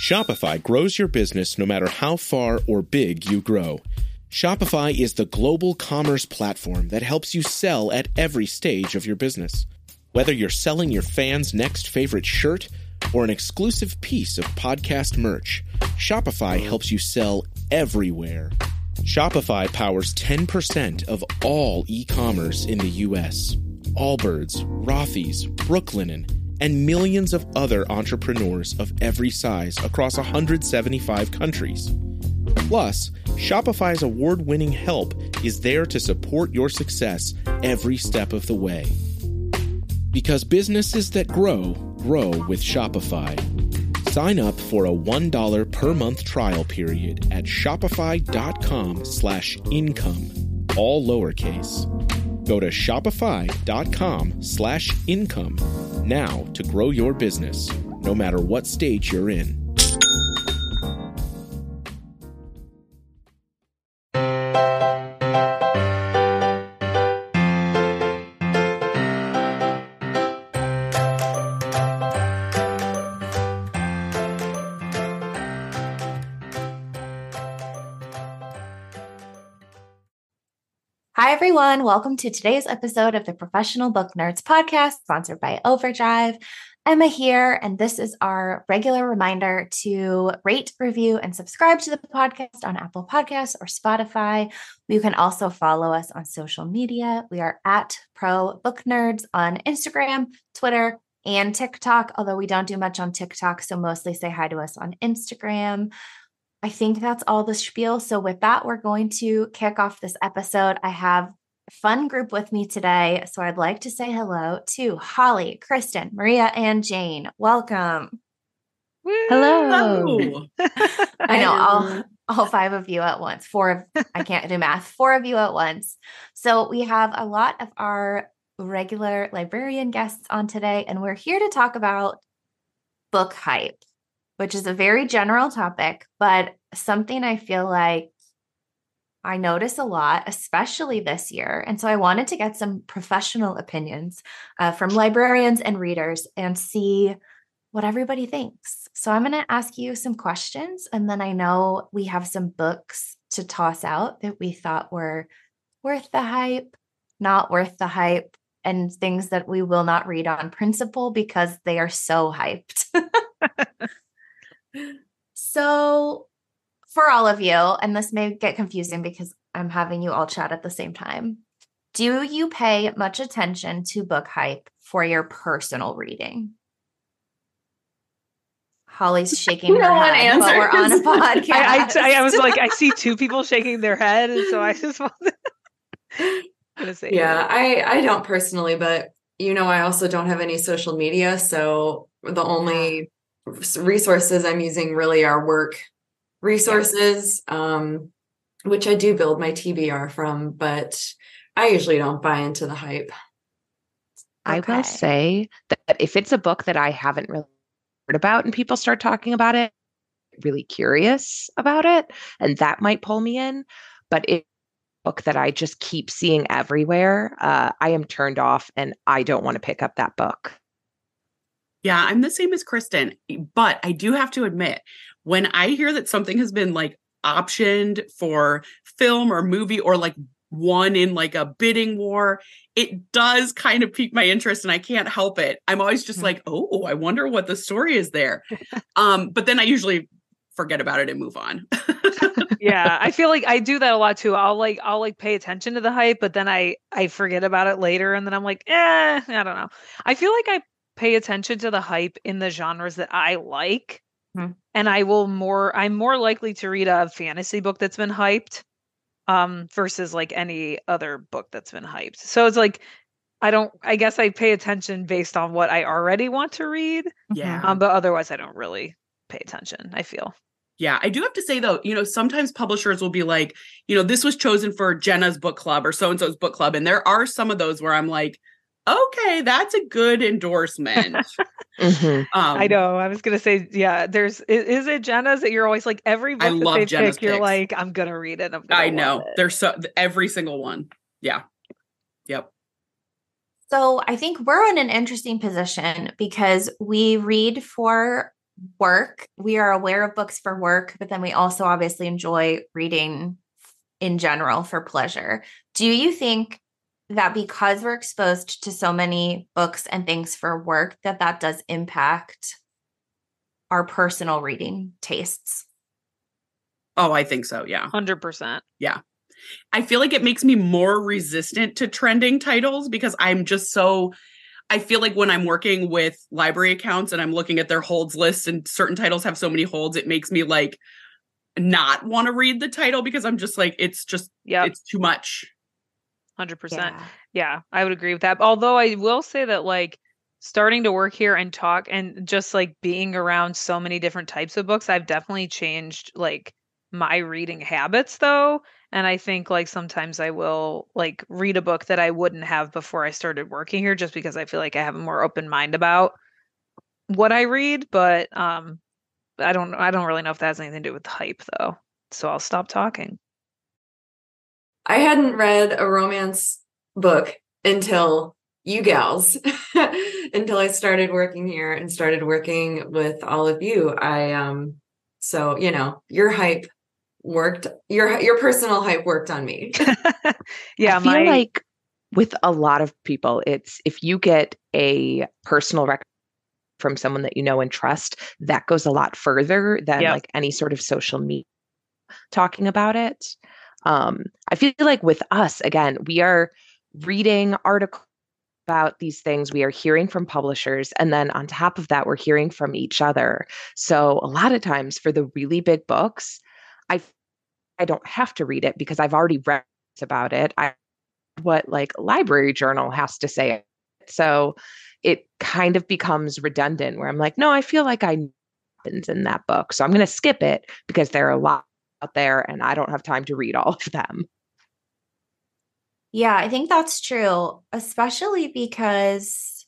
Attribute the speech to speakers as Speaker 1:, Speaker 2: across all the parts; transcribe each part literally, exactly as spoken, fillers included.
Speaker 1: Shopify grows your business no matter how far or big you grow. Shopify is the global commerce platform that helps you sell at every stage of your business. Whether you're selling your fans' next favorite shirt or an exclusive piece of podcast merch, Shopify helps you sell everywhere. Shopify powers ten percent of all e-commerce in the U S. Allbirds, Rothy's, Brooklinen, and millions of other entrepreneurs of every size across one hundred seventy-five countries. Plus, Shopify's award-winning help is there to support your success every step of the way. Because businesses that grow, grow with Shopify. Sign up for a one dollar per month trial period at shopify.com slash income, all lowercase. Go to shopify.com slash income now to grow your business, no matter what stage you're in.
Speaker 2: Hi, everyone. Welcome to today's episode of the Professional Book Nerds podcast, sponsored by Overdrive. Emma here, and this is our regular reminder to rate, review, and subscribe to the podcast on Apple Podcasts or Spotify. You can also follow us on social media. We are at Pro Book Nerds on Instagram, Twitter, and TikTok, although we don't do much on TikTok, so mostly say hi to us on Instagram. I think that's all the spiel. So with that, we're going to kick off this episode. I have a fun group with me today. So I'd like to say hello to Holly, Kristen, Maria, and Jane. Welcome.
Speaker 3: Hello.
Speaker 2: I know all, all five of you at once. Four of, I can't do math, four of you at once. So we have a lot of our regular librarian guests on today, and we're here to talk about book hype, which is a very general topic, but something I feel like I notice a lot, especially this year. And so I wanted to get some professional opinions uh, from librarians and readers and see what everybody thinks. So I'm going to ask you some questions, and then I know we have some books to toss out that we thought were worth the hype, not worth the hype, and things that we will not read on principle because they are so hyped. So for all of you, and this may get confusing because I'm having you all chat at the same time, do you pay much attention to book hype for your personal reading? Holly's shaking her
Speaker 3: No
Speaker 2: head,
Speaker 3: answer,
Speaker 2: but we're on a podcast.
Speaker 4: I, I, I was like, I see two people shaking their head, and so I just wanted to say,
Speaker 3: yeah, I, I don't personally, but you know, I also don't have any social media, so the only resources I'm using really are work resources, um, which I do build my T B R from, but I usually don't buy into the hype.
Speaker 5: I
Speaker 2: Okay.
Speaker 5: will say that if it's a book that I haven't really heard about and people start talking about it, really curious about it, and that might pull me in. But if it's a book that I just keep seeing everywhere, uh, I am turned off and I don't want to pick up that book.
Speaker 6: Yeah, I'm the same as Kristen, but I do have to admit, when I hear that something has been like optioned for film or movie or like won in like a bidding war, it does kind of pique my interest and I can't help it. I'm always just like, oh, I wonder what the story is there. um, but then I usually forget about it and move on.
Speaker 4: yeah, I feel like I do that a lot too. I'll like, I'll like pay attention to the hype, but then I, I forget about it later. And then I'm like, eh, I don't know. I feel like I pay attention to the hype in the genres that I like.
Speaker 2: Hmm.
Speaker 4: And I will more, I'm more likely to read a fantasy book that's been hyped um, versus like any other book that's been hyped. So it's like, I don't, I guess I pay attention based on what I already want to read.
Speaker 6: Yeah.
Speaker 4: Um, but otherwise I don't really pay attention, I feel.
Speaker 6: Yeah, I do have to say though, you know, sometimes publishers will be like, you know, this was chosen for Jenna's book club or so-and-so's book club. And there are some of those where I'm like, okay, that's a good endorsement.
Speaker 5: Mm-hmm.
Speaker 6: um,
Speaker 4: I know. I was gonna say, yeah. There's is, is it Jenna's that you're always like every book
Speaker 6: I
Speaker 4: that
Speaker 6: love
Speaker 4: they
Speaker 6: Jenna's
Speaker 4: pick, you're
Speaker 6: picks.
Speaker 4: like, I'm gonna read it. I'm gonna
Speaker 6: I know.
Speaker 4: love it.
Speaker 6: There's so every single one. Yeah. Yep.
Speaker 2: So I think we're in an interesting position because we read for work. We are aware of books for work, but then we also obviously enjoy reading in general for pleasure. Do you think that because we're exposed to so many books and things for work, that that does impact our personal reading tastes?
Speaker 6: Oh, I think so. Yeah.
Speaker 4: one hundred percent.
Speaker 6: Yeah. I feel like it makes me more resistant to trending titles because I'm just so, I feel like when I'm working with library accounts and I'm looking at their holds lists and certain titles have so many holds, it makes me like not want to read the title because I'm just like, it's just,
Speaker 4: yeah,
Speaker 6: it's too much.
Speaker 4: one hundred percent.
Speaker 2: Yeah.
Speaker 4: Yeah, I would agree with that. Although I will say that like starting to work here and talk and just like being around so many different types of books, I've definitely changed like my reading habits though. And I think like sometimes I will like read a book that I wouldn't have before I started working here just because I feel like I have a more open mind about what I read. But um I don't I don't really know if that has anything to do with the hype though. So I'll stop talking.
Speaker 3: I hadn't read a romance book until you gals, until I started working here and started working with all of you. I um so you know, your hype worked, your your personal hype worked on me.
Speaker 4: Yeah,
Speaker 5: I feel
Speaker 4: my
Speaker 5: like with a lot of people, it's if you get a personal record from someone that you know and trust, that goes a lot further than
Speaker 4: Yep.
Speaker 5: like any sort of social media talking about it. Um, I feel like with us, again, we are reading articles about these things. We are hearing from publishers. And then on top of that, we're hearing from each other. So a lot of times for the really big books, I I don't have to read it because I've already read about it. I what like Library Journal has to say. So it kind of becomes redundant where I'm like, no, I feel like I know what happens in that book. So I'm going to skip it because there are a lot out there and I don't have time to read all of them.
Speaker 2: Yeah, I think that's true, especially because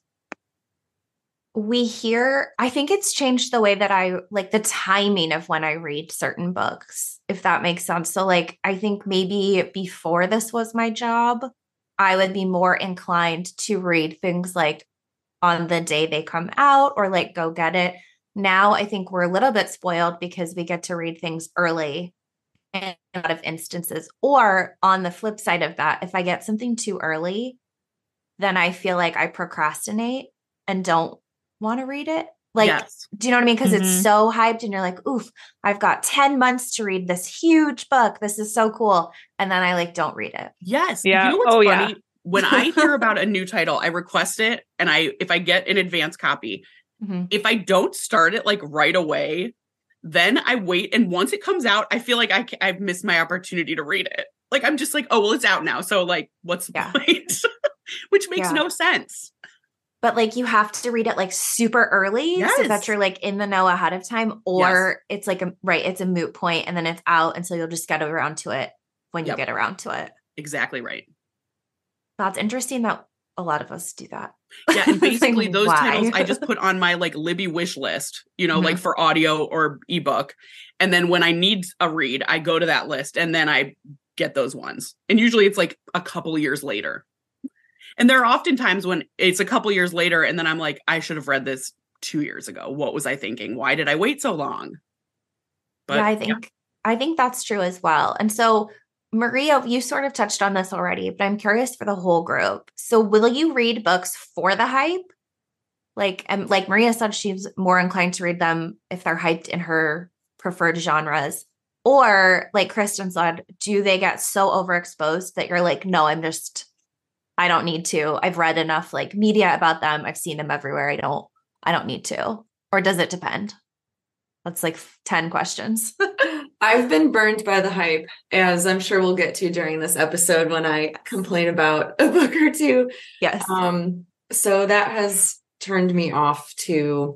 Speaker 2: we hear, I think it's changed the way that I like the timing of when I read certain books, if that makes sense. So, like, I think maybe before this was my job, I would be more inclined to read things like on the day they come out or like go get it. Now, I think we're a little bit spoiled because we get to read things early in a lot of instances. Or on the flip side of that, if I get something too early, then I feel like I procrastinate and don't want to read it. Like,
Speaker 6: Yes.
Speaker 2: do you know what I mean? Because
Speaker 4: Mhm.
Speaker 2: it's so hyped and you're like, oof, I've got ten months to read this huge book. This is so cool. And then I like don't read it.
Speaker 6: Yes.
Speaker 4: Yeah.
Speaker 6: You know what's
Speaker 4: Oh,
Speaker 6: funny?
Speaker 4: yeah.
Speaker 6: When I hear about a new title, I request it. And I, if I get an advance copy,
Speaker 2: Mhm.
Speaker 6: if I don't start it like right away, then I wait. And once it comes out, I feel like I, I've missed my opportunity to read it. Like, I'm just like, oh, well, it's out now. So like, what's the
Speaker 2: Yeah.
Speaker 6: point? Which makes
Speaker 2: Yeah.
Speaker 6: no sense.
Speaker 2: But like you have to read it like super early so
Speaker 6: Yes.
Speaker 2: that you're like in the know ahead of time, or it's like a right, it's a moot point and then it's out, and so you'll just get around to it when you
Speaker 6: Yep.
Speaker 2: get around to it.
Speaker 6: Exactly right.
Speaker 2: That's interesting that a lot of us do that.
Speaker 6: Yeah, and
Speaker 2: It's like,
Speaker 6: basically those
Speaker 2: why?
Speaker 6: titles I just put on my like Libby wish list, you know,
Speaker 2: Mhm.
Speaker 6: like for audio or ebook. And then when I need a read, I go to that list and then I get those ones. And usually it's like a couple years later. And there are often times when it's a couple years later and then I'm like, I should have read this two years ago. What was I thinking? Why did I wait so long? But
Speaker 2: yeah, I think I think that's true as well. And so Maria, you sort of touched on this already, but I'm curious for the whole group. So will you read books for the hype? Like, and like Maria said, she's more inclined to read them if they're hyped in her preferred genres. Or like Kristen said, do they get so overexposed that you're like, no, I'm just, I don't need to. I've read enough like media about them. I've seen them everywhere. I don't, I don't need to. Or does it depend? That's like ten questions.
Speaker 3: I've been burned by the hype, as I'm sure we'll get to during this episode when I complain about a book or two.
Speaker 2: Yes.
Speaker 3: Um, so that has turned me off to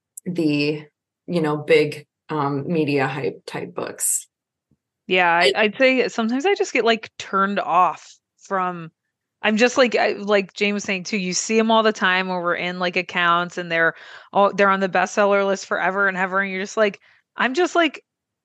Speaker 3: the, you know, big um, media hype type books.
Speaker 4: Yeah, I, I'd say sometimes I just get like turned off from. I'm just like I, like James was saying too. You see them all the time when we're in like accounts, and they're all they're on the bestseller list forever and ever, and you're just like, I'm just like,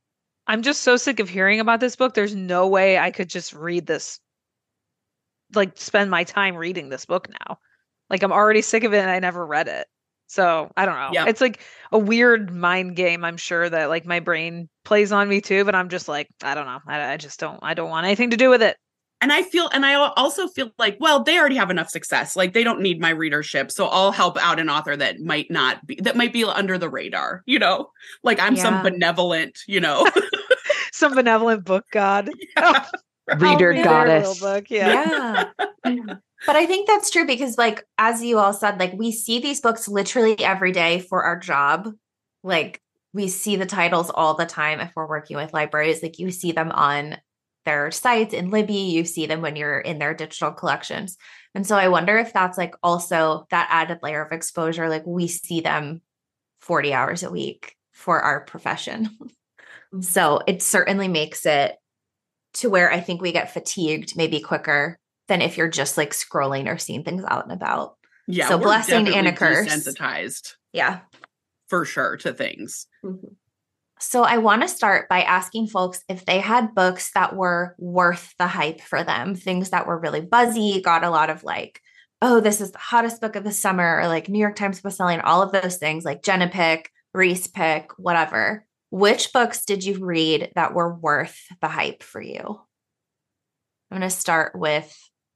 Speaker 4: I'm just so sick of hearing about this book. There's no way I could just read this, like spend my time reading this book now. Like I'm already sick of it, and I never read it. So I don't know.
Speaker 6: Yeah.
Speaker 4: It's like a weird mind game, I'm sure, that like my brain plays on me too, but I'm just like, I don't know. I, I just don't, I don't want anything to do with it.
Speaker 6: And I feel, and I also feel like, well, they already have enough success. Like they don't need my readership. So I'll help out an author that might not be, that might be under the radar, you know, like I'm
Speaker 2: Yeah.
Speaker 6: some benevolent, you know,
Speaker 4: Some benevolent book god.
Speaker 6: Yeah.
Speaker 5: Reader
Speaker 4: Help me there,
Speaker 5: goddess.
Speaker 4: little book. Yeah.
Speaker 2: Yeah. But I think that's true because, like, as you all said, like, we see these books literally every day for our job. Like, we see the titles all the time if we're working with libraries. Like, you see them on their sites in Libby, you see them when you're in their digital collections. And so I wonder if that's like also that added layer of exposure. Like, we see them forty hours a week for our profession. So it certainly makes it to where I think we get fatigued maybe quicker than if you're just like scrolling or seeing things out and about.
Speaker 6: Yeah.
Speaker 2: So
Speaker 6: we're
Speaker 2: blessing and a
Speaker 6: definitely
Speaker 2: curse.
Speaker 6: desensitized
Speaker 2: Yeah.
Speaker 6: for sure to things.
Speaker 3: Mhm.
Speaker 2: So I want to start by asking folks if they had books that were worth the hype for them, things that were really buzzy, got a lot of like, oh, this is the hottest book of the summer, or like New York Times bestselling, all of those things, like Jenna pick, Reese pick, whatever. Which books did you read that were worth the hype for you? I'm going to start with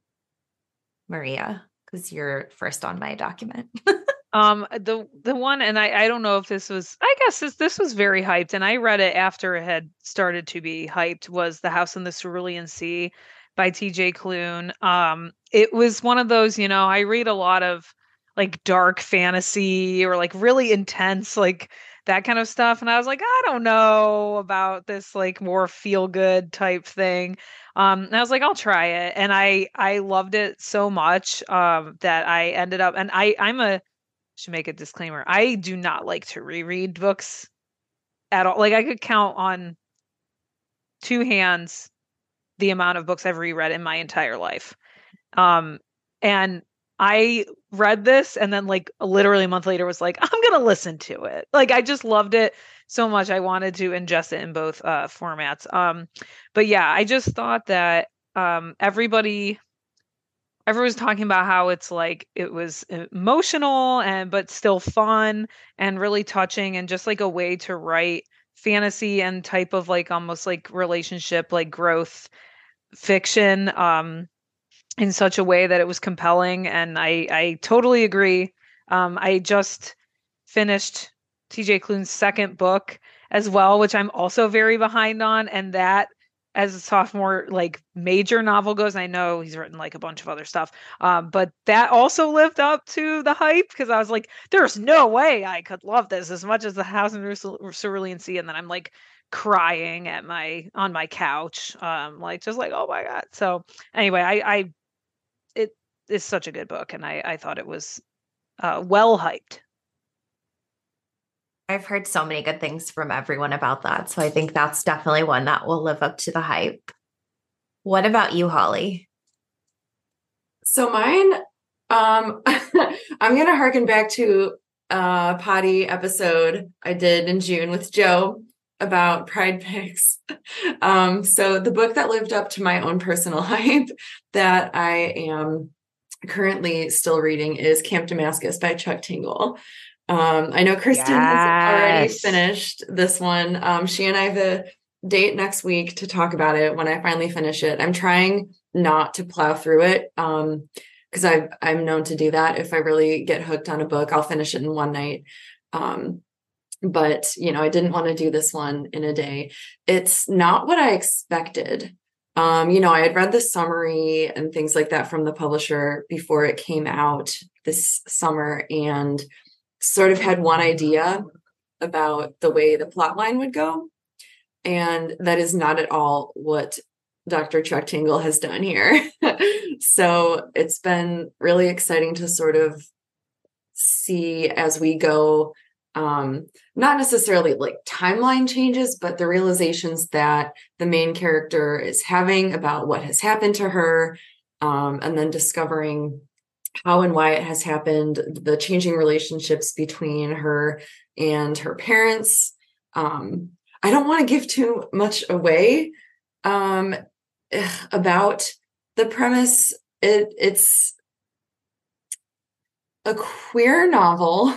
Speaker 2: Maria, because you're first on my document.
Speaker 4: Um, the the one, and I I don't know if this was, I guess this this was very hyped, and I read it after it had started to be hyped, was The House in the Cerulean Sea by T J Klune. Um, it was one of those, you know, I read a lot of like dark fantasy or like really intense, like that kind of stuff, and I was like, I don't know about this like more feel good type thing. Um, and I was like, I'll try it, and I I loved it so much um that I ended up, and I I'm a should make a disclaimer. I do not like to reread books at all. Like I could count on two hands the amount of books I've reread in my entire life. Um, and I read this and then like literally a month later was like, I'm going to listen to it. Like I just loved it so much. I wanted to ingest it in both uh, formats. Um, but yeah, I just thought that um, everybody everyone's talking about how it's like it was emotional and but still fun and really touching and just like a way to write fantasy and type of like almost like relationship like growth fiction um in such a way that it was compelling. And I I totally agree. Um I just finished T J Klune's second book as well, which I'm also very behind on, and that as a sophomore like major novel goes, I know he's written like a bunch of other stuff, um, but that also lived up to the hype because I was like, there's no way I could love this as much as The House in the Cerulean Sea, and then I'm like crying at my on my couch, um, like just like oh my god. So anyway, I, I it is such a good book, and I I thought it was uh, well hyped.
Speaker 2: I've heard so many good things from everyone about that. So I think that's definitely one that will live up to the hype. What about you, Holly?
Speaker 3: So mine, um, I'm going to harken back to a potty episode I did in June with Joe about Pride Pigs. Um, so the book that lived up to my own personal hype that I am currently still reading is Camp Damascus by Chuck Tingle. Um, I know Kristen
Speaker 5: Yes.
Speaker 3: has already finished this one. Um, she and I have a date next week to talk about it when I finally finish it. I'm trying not to plow through it um, because I've I'm known to do that. If I really get hooked on a book, I'll finish it in one night. Um, but you know, I didn't want to do this one in a day. It's not what I expected. Um, you know, I had read the summary and things like that from the publisher before it came out this summer, and sort of had one idea about the way the plot line would go. And that is not at all what Doctor Chuck Tingle has done here. So it's been really exciting to sort of see as we go, um, not necessarily like timeline changes, but the realizations that the main character is having about what has happened to her, um, and then discovering how and why it has happened, the changing relationships between her and her parents. Um, I don't want to give too much away um, about the premise. It, it's a queer novel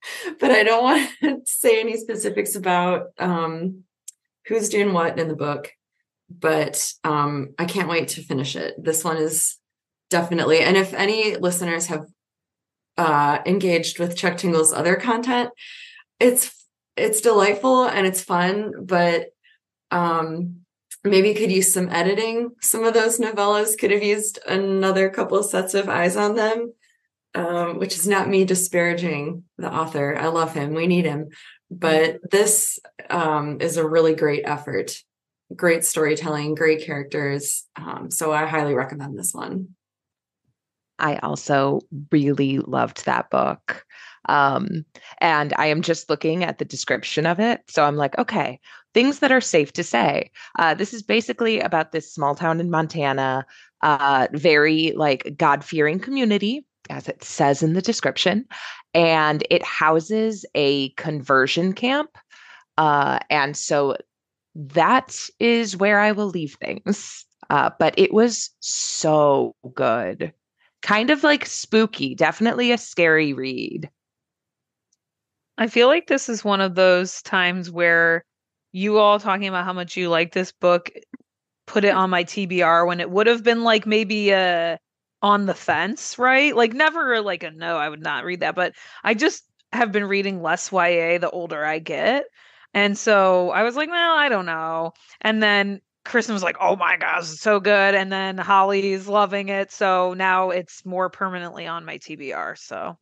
Speaker 3: but I don't want to say any specifics about um, who's doing what in the book. But um, I can't wait to finish it. This one is definitely, and if any listeners have uh, engaged with Chuck Tingle's other content, it's it's delightful and it's fun, but um, maybe could use some editing. Some of those novellas could have used another couple of sets of eyes on them, um, which is not me disparaging the author. I love him. We need him. But this um, is a really great effort. Great storytelling, great characters. Um, so I highly recommend this one.
Speaker 5: I also really loved that book. Um, and I am just looking at the description of it. So I'm like, okay, things that are safe to say. Uh, this is basically about this small town in Montana, uh, very like God-fearing community, as it says in the description. And it houses a conversion camp. Uh, and so that is where I will leave things. Uh, but it was so good. Kind of like spooky, definitely a scary read.
Speaker 4: I feel like this is one of those times where you all talking about how much you like this book put it on my T B R when it would have been like maybe a on the fence, right? Like never like a no, I would not read that. But I just have been reading less Y A the older I get. And so I was like, well, I don't know. And then Kristen was like, oh my gosh, it's so good. And then Holly's loving it. So now it's more permanently on my T B R. So.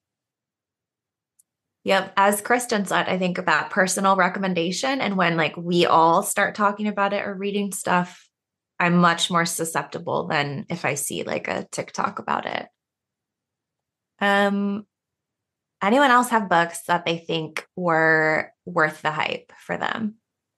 Speaker 2: Yep. As Kristen said, I think about personal recommendation. And when like we all start talking about it or reading stuff, I'm much more susceptible than if I see like a TikTok about it. Um, anyone else have books that they think were worth the hype for them?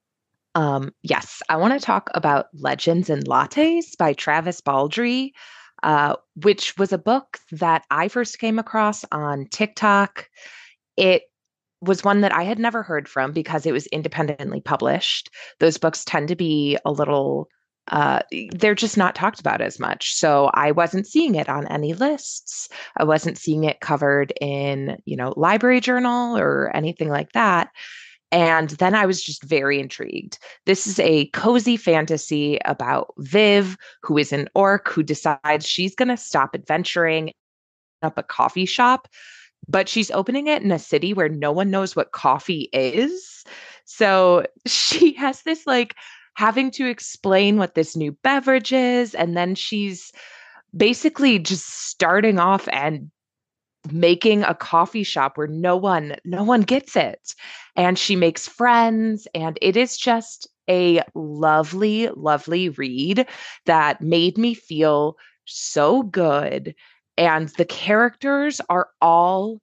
Speaker 5: Um, yes, I want to talk about Legends and Lattes by Travis Baldree, uh, which was a book that I first came across on TikTok. It was one that I had never heard from because it was independently published. Those books tend to be a little, uh, they're just not talked about as much. So I wasn't seeing it on any lists. I wasn't seeing it covered in, you know, Library Journal or anything like that. And then I was just very intrigued. This is a cozy fantasy about Viv, who is an orc who decides she's going to stop adventuring up a coffee shop, but she's opening it in a city where no one knows what coffee is. So she has this like having to explain what this new beverage is. And then she's basically just starting off and making a coffee shop where no one, no one gets it. And she makes friends. And it is just a lovely, lovely read that made me feel so good. And the characters are all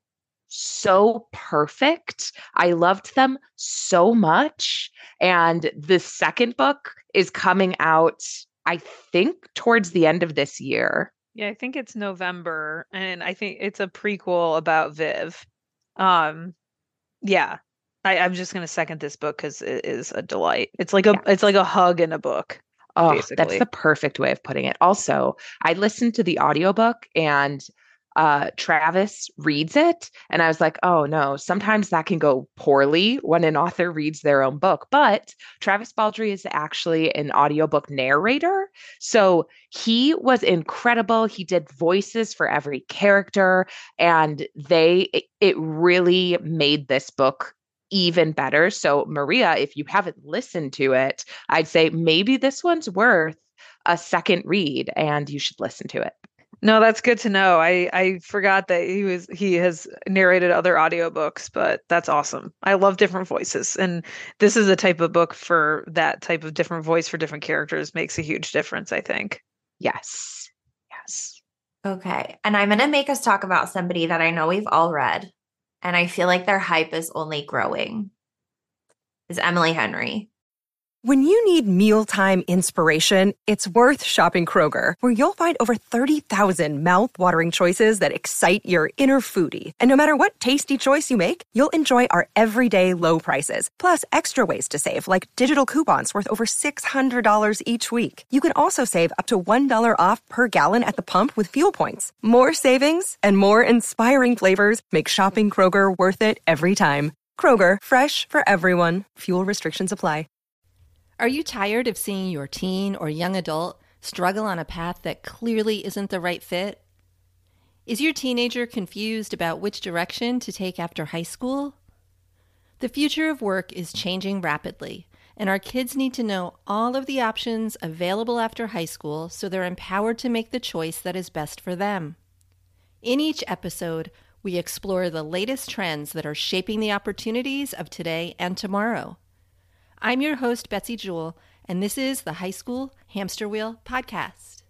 Speaker 5: so perfect. I loved them so much. And the second book is coming out, I think, towards the end of this year.
Speaker 4: Yeah, I think it's November, and I think it's a prequel about Viv. Um, yeah, I, I'm just gonna second this book because it is a delight. It's like a
Speaker 5: Yes.
Speaker 4: it's like a hug in a book.
Speaker 5: Oh,
Speaker 4: basically.
Speaker 5: That's the perfect way of putting it. Also, I listened to the audiobook and uh, Travis reads it. And I was like, oh no, sometimes that can go poorly when an author reads their own book. But Travis Baldree is actually an audiobook narrator. So he was incredible. He did voices for every character. And they, it, it really made this book even better. So Maria, if you haven't listened to it, I'd say maybe this one's worth a second read and you should listen to it.
Speaker 4: No, that's good to know. I, I forgot that he was he has narrated other audiobooks, but that's awesome. I love different voices. And this is a type of book for that type of different voice for different characters makes a huge difference, I think.
Speaker 5: Yes. Yes.
Speaker 2: Okay. And I'm going to make us talk about somebody that I know we've all read, and I feel like their hype is only growing, is Emily Henry.
Speaker 7: When you need mealtime inspiration, it's worth shopping Kroger, where you'll find over thirty thousand mouth-watering choices that excite your inner foodie. And no matter what tasty choice you make, you'll enjoy our everyday low prices, plus extra ways to save, like digital coupons worth over six hundred dollars each week. You can also save up to one dollar off per gallon at the pump with fuel points. More savings and more inspiring flavors make shopping Kroger worth it every time. Kroger, fresh for everyone. Fuel restrictions apply.
Speaker 8: Are you tired of seeing your teen or young adult struggle on a path that clearly isn't the right fit? Is your teenager confused about which direction to take after high school? The future of work is changing rapidly, and our kids need to know all of the options available after high school so they're empowered to make the choice that is best for them. In each episode, we explore the latest trends that are shaping the opportunities of today and tomorrow. I'm your host, Betsy Jewell, and this is the High School Hamster Wheel Podcast.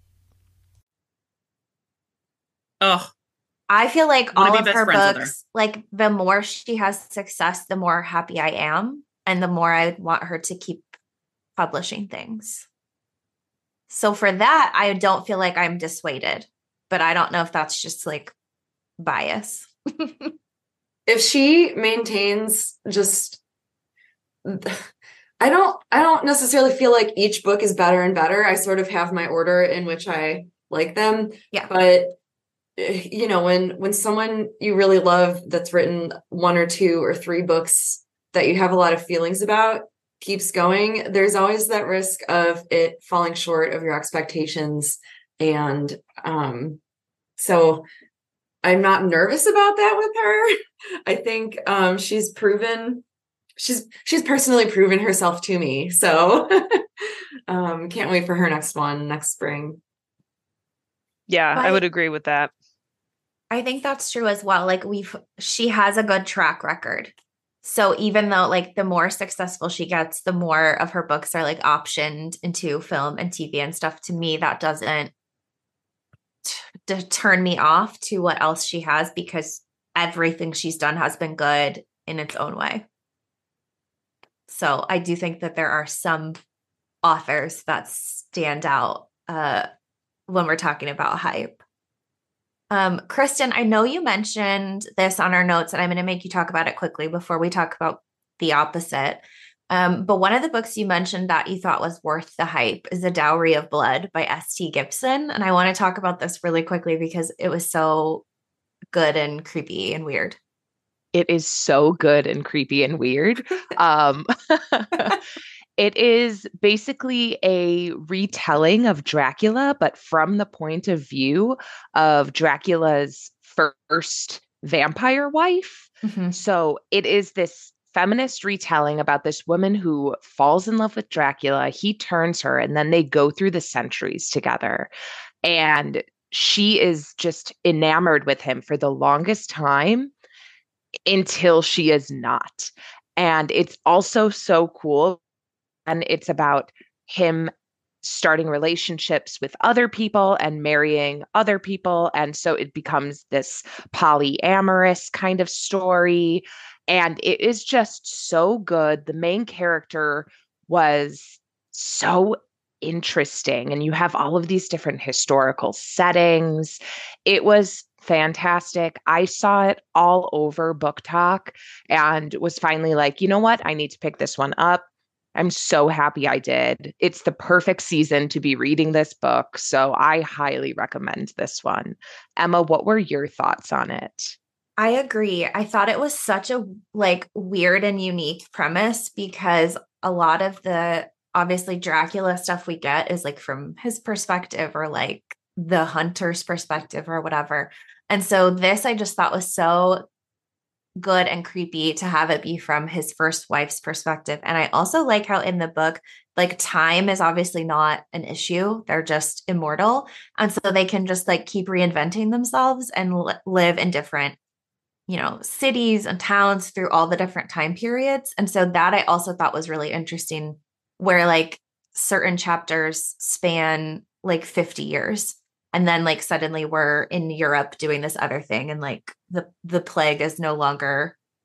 Speaker 6: Oh,
Speaker 2: I feel like
Speaker 6: Wanna
Speaker 2: all
Speaker 6: be
Speaker 2: of
Speaker 6: best
Speaker 2: her
Speaker 6: friends with her.
Speaker 2: books, like the more she has success, the more happy I am, and the more I want her to keep publishing things. So for that, I don't feel like I'm dissuaded, but I don't know if that's just like bias.
Speaker 3: If she maintains just I don't I don't necessarily feel like each book is better and better. I sort of have my order in which I like them.
Speaker 2: Yeah.
Speaker 3: But you know, when when someone you really love that's written one or two or three books that you have a lot of feelings about keeps going, there's always that risk of it falling short of your expectations. And um so I'm not nervous about that with her. I think um she's proven she's she's personally proven herself to me. So um can't wait for her next one next spring.
Speaker 4: Yeah,
Speaker 2: But-
Speaker 4: I would agree with that.
Speaker 2: I think that's true as well. Like we've, she has a good track record. So even though like the more successful she gets, the more of her books are like optioned into film and T V and stuff. To me, that doesn't t- to turn me off to what else she has, because everything she's done has been good in its own way. So I do think that there are some authors that stand out uh, when we're talking about hype. Um, Kristen, I know you mentioned this on our notes, and I'm going to make you talk about it quickly before we talk about the opposite. Um, but one of the books you mentioned that you thought was worth the hype is A Dowry of Blood by S T Gibson. And I want to talk about this really quickly because it was so good and creepy and weird.
Speaker 5: It is so good and creepy and weird. Um, it is basically a retelling of Dracula, but from the point of view of Dracula's first vampire wife.
Speaker 2: Mm-hmm.
Speaker 5: So it is this feminist retelling about this woman who falls in love with Dracula. He turns her, and then they go through the centuries together. And she is just enamored with him for the longest time until she is not. And it's also so cool. And it's about him starting relationships with other people and marrying other people. And so it becomes this polyamorous kind of story. And it is just so good. The main character was so interesting. And you have all of these different historical settings. It was fantastic. I saw it all over Book Talk and was finally like, you know what? I need to pick this one up. I'm so happy I did. It's the perfect season to be reading this book. So I highly recommend this one. Emma, what were your thoughts on it?
Speaker 2: I agree. I thought it was such a like weird and unique premise because a lot of the obviously Dracula stuff we get is like from his perspective or like the hunter's perspective or whatever. And so this I just thought was so good and creepy to have it be from his first wife's perspective. And I also like how in the book, like time is obviously not an issue. They're just immortal. And so they can just like keep reinventing themselves and li- live in different, you know, cities and towns through all the different time periods. And so that I also thought was really interesting, where like certain chapters span like fifty years. And then like suddenly we're in Europe doing this other thing. And like the, the plague is no longer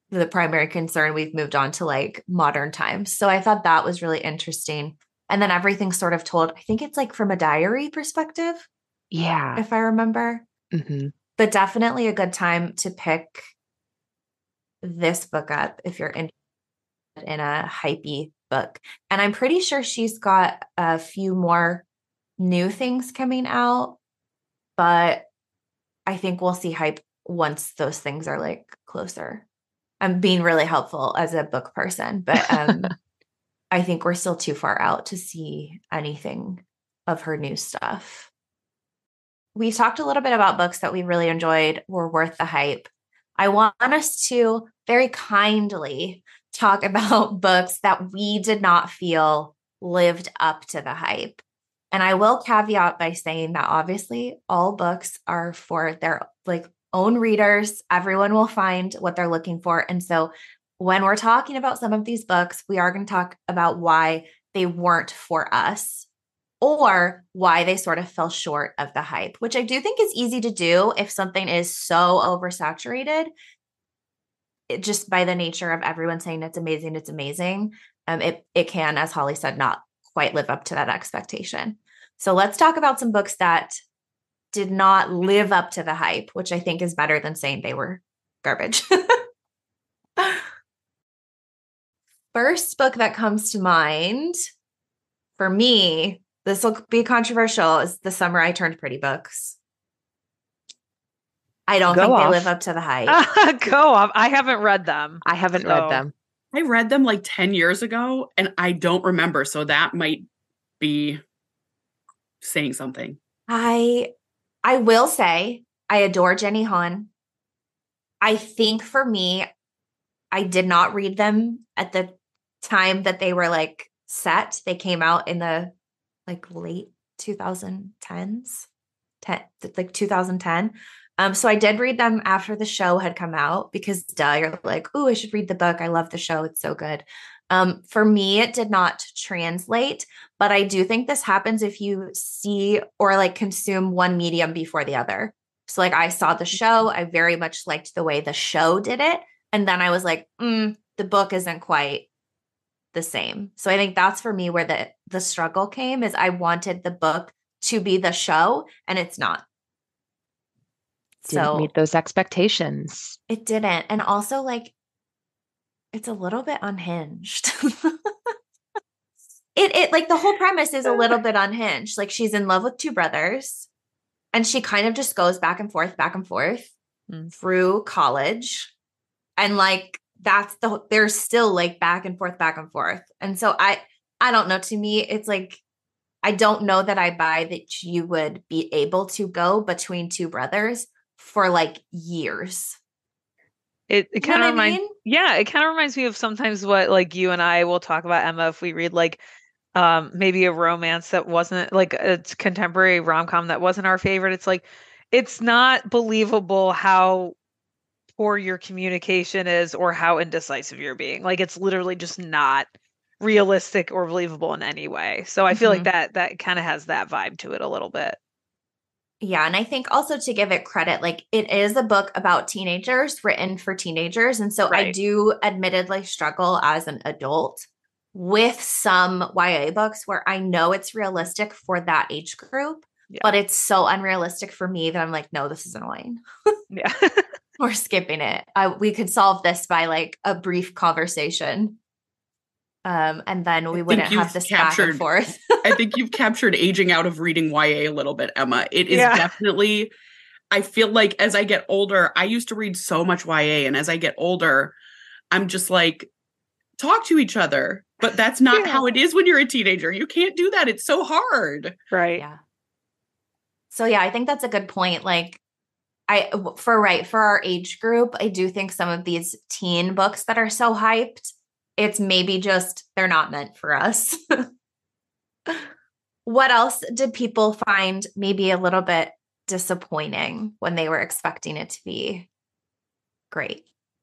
Speaker 2: the primary concern, we've moved on to like modern times. So I thought that was really interesting. And then everything's sort of told, I think it's like from a diary perspective.
Speaker 5: Yeah.
Speaker 2: If I remember.
Speaker 5: Mm-hmm.
Speaker 2: But definitely a good time to pick this book up if you're interested in a hypey book. And I'm pretty sure she's got a few more new things coming out, but I think we'll see hype once those things are like closer. I'm being really helpful as a book person, but um, I think we're still too far out to see anything of her new stuff. We talked a little bit about books that we really enjoyed were worth the hype. I want us to very kindly talk about books that we did not feel lived up to the hype. And I will caveat by saying that obviously all books are for their like own readers. Everyone will find what they're looking for. And so when we're talking about some of these books, we are going to talk about why they weren't for us or why they sort of fell short of the hype, which I do think is easy to do if something is so oversaturated. It, just by the nature of everyone saying it's amazing, it's amazing, um, it, it can, as Holly said, not quite live up to that expectation. So let's talk about some books that did not live up to the hype, which I think is better than saying they were garbage. First book that comes to mind for me, this will be controversial, is The Summer I Turned Pretty books. I don't
Speaker 5: Go
Speaker 2: think
Speaker 5: off.
Speaker 2: they live up to the hype.
Speaker 4: Go off. I haven't read them.
Speaker 5: I haven't
Speaker 4: So-
Speaker 5: read them.
Speaker 6: I read them like ten years ago and I don't remember. So that might be saying something.
Speaker 2: I I will say I adore Jenny Han. I think for me, I did not read them at the time that they were like set. They came out in the like late twenty tens, ten, like two thousand ten. Um, so I did read them after the show had come out because duh, you're like, oh, I should read the book. I love the show. It's so good. Um, for me, it did not translate, but I do think this happens if you see or like consume one medium before the other. So like I saw the show, I very much liked the way the show did it. And then I was like, mm, the book isn't quite the same. So I think that's for me where the, the struggle came is I wanted the book to be the show and it's not.
Speaker 5: Didn't
Speaker 2: So
Speaker 5: meet those expectations.
Speaker 2: it didn't. And also like, it's a little bit unhinged. it, it like the whole premise is a little bit unhinged. Like she's in love with two brothers and she kind of just goes back and forth, back and forth
Speaker 4: Mm.
Speaker 2: through college. And like, that's the, there's still like back and forth, back and forth. And so I, I don't know, to me, it's like, I don't know that I buy that you would be able to go between two brothers for like years.
Speaker 4: It it
Speaker 2: You know
Speaker 4: kind of
Speaker 2: what I
Speaker 4: reminds
Speaker 2: mean?
Speaker 4: yeah, it kind of reminds me of sometimes what like you and I will talk about, Emma, if we read like um maybe a romance that wasn't like a contemporary rom-com that wasn't our favorite. It's like it's not believable how poor your communication is or how indecisive you're being. Like it's literally just not realistic or believable in any way. So I feel
Speaker 2: Mhm.
Speaker 4: like that that kind of has that vibe to it a little bit.
Speaker 2: Yeah. And I think also to give it credit, like it is a book about teenagers written for teenagers. And so I
Speaker 4: Right.
Speaker 2: do admittedly struggle as an adult with some Y A books where I know it's realistic for that age group,
Speaker 4: Yeah.
Speaker 2: but it's so unrealistic for me that I'm like, no, this is annoying.
Speaker 4: Yeah.
Speaker 2: We're skipping it. I, we could solve this by like a brief conversation. Um, and then we
Speaker 6: think
Speaker 2: wouldn't
Speaker 6: you've
Speaker 2: have this back and
Speaker 6: captured-
Speaker 2: forth.
Speaker 6: I think you've captured aging out of reading Y A a little bit, Emma. It is
Speaker 4: Yeah.
Speaker 6: definitely, I feel like as I get older, I used to read so much Y A. And as I get older, I'm just like, talk to each other. But that's not
Speaker 4: Yeah.
Speaker 6: how it is when you're a teenager. You can't do that. It's so hard.
Speaker 4: Right.
Speaker 2: Yeah. So yeah, I think that's a good point. Like I, for right, for our age group, I do think some of these teen books that are so hyped, it's maybe just, they're not meant for us. What else did people find maybe a little bit disappointing when they were expecting it to be great?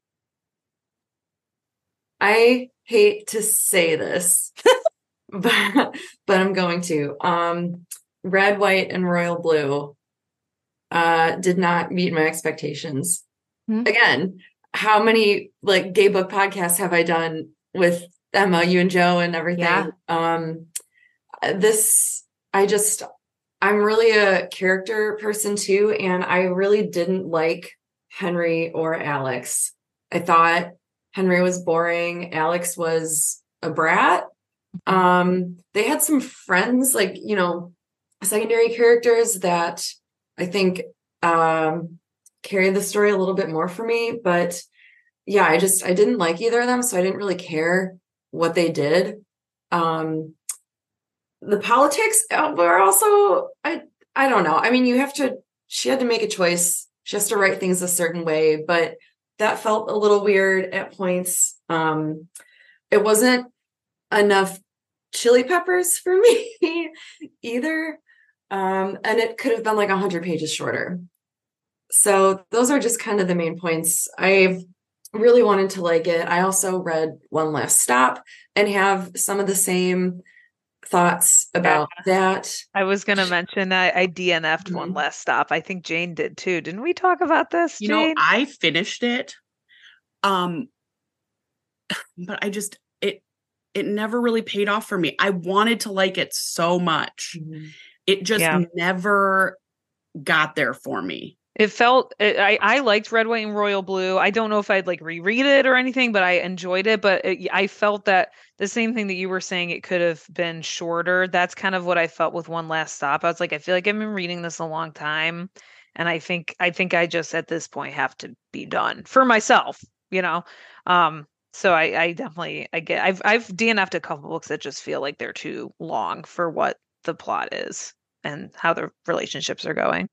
Speaker 3: I hate to say this, but but I'm going to. Um, Red, White, and Royal Blue uh, did not meet my expectations.
Speaker 2: Hmm.
Speaker 3: Again, how many like gay book podcasts have I done with Emma, you and Joe and everything?
Speaker 2: Yeah.
Speaker 3: Um, this, I just, I'm really a character person too. And I really didn't like Henry or Alex. I thought Henry was boring. Alex was a brat. Um, they had some friends, like, you know, secondary characters that I think um, carried the story a little bit more for me. But yeah, I just, I didn't like either of them. So I didn't really care what they did. Um, the politics were also, I, I don't know. I mean, you have to, she had to make a choice. She has to write things a certain way, but that felt a little weird at points. Um, it wasn't enough chili peppers for me either. Um, and it could have been like a hundred pages shorter. So those are just kind of the main points. I really wanted to like it. I also read One Last Stop and have some of the same thoughts about yeah. that.
Speaker 4: I was going to mention I, I D N F'd mm-hmm. One Last Stop. I think Jane did too. Didn't we talk about this,
Speaker 6: You
Speaker 4: Jane?
Speaker 6: know, I finished it. Um, but I just, it, it never really paid off for me. I wanted to like it so much. Mm-hmm. It just yeah. never got there for me.
Speaker 4: It felt, it, I, I liked Red, White, and Royal Blue. I don't know if I'd like reread it or anything, but I enjoyed it. But it, I felt that the same thing that you were saying, it could have been shorter. That's kind of what I felt with One Last Stop. I was like, I feel like I've been reading this a long time. And I think, I think I just at this point have to be done for myself, you know? Um, so I, I definitely, I get, I've, I've D N F'd a couple books that just feel like they're too long for what the plot is and how the relationships are going.